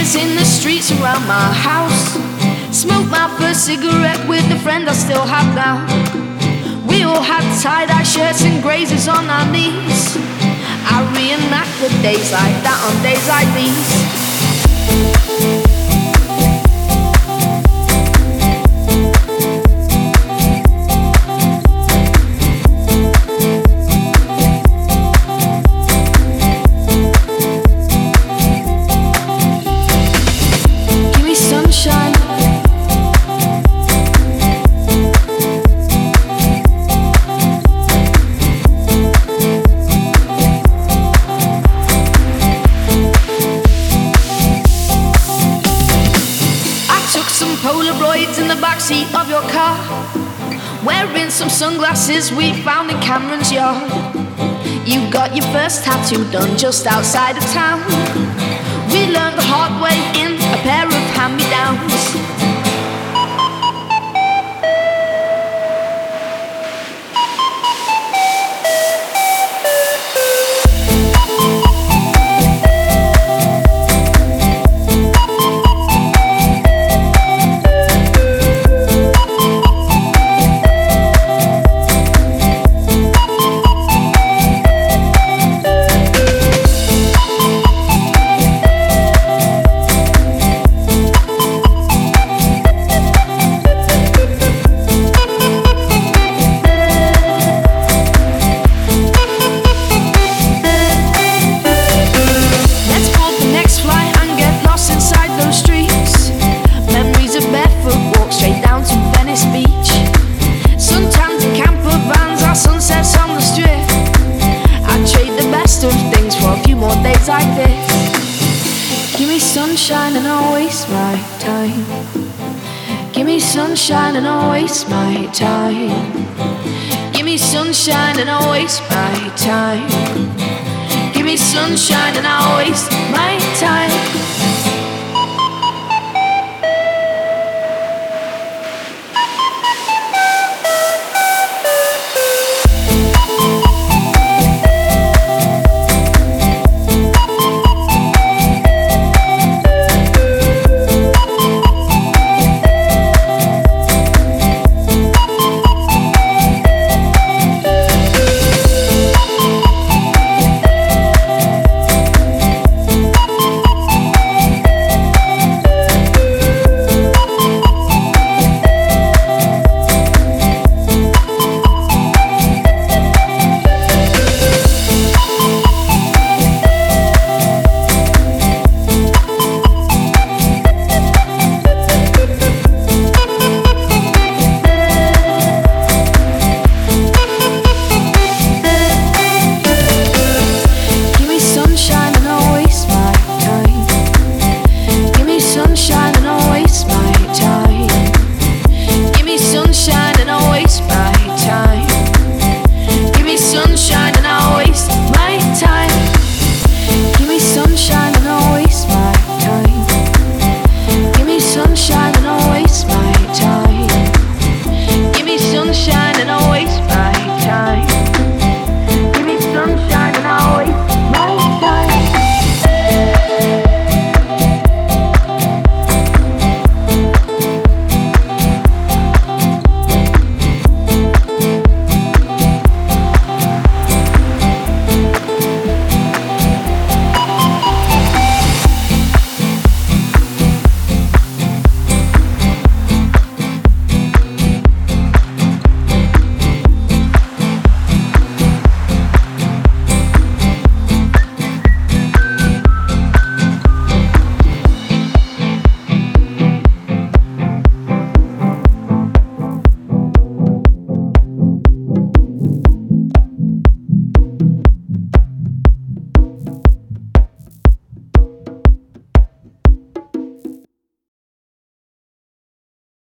In the streets around my house, smoked my first cigarette with the friend I still have now. We all had tie-dye shirts and grazes on our knees. I reenact the days like that on days like these. Polaroids in the backseat of your car, wearing some sunglasses we found in Cameron's yard. You got your first tattoo done just outside of town. We learned the hard way in a pair of hand-me-downs. Like this. Give me sunshine and I'll waste my time. Give me sunshine and I'll waste my time. Give me sunshine and I'll waste my time. Give me sunshine and I'll waste my time.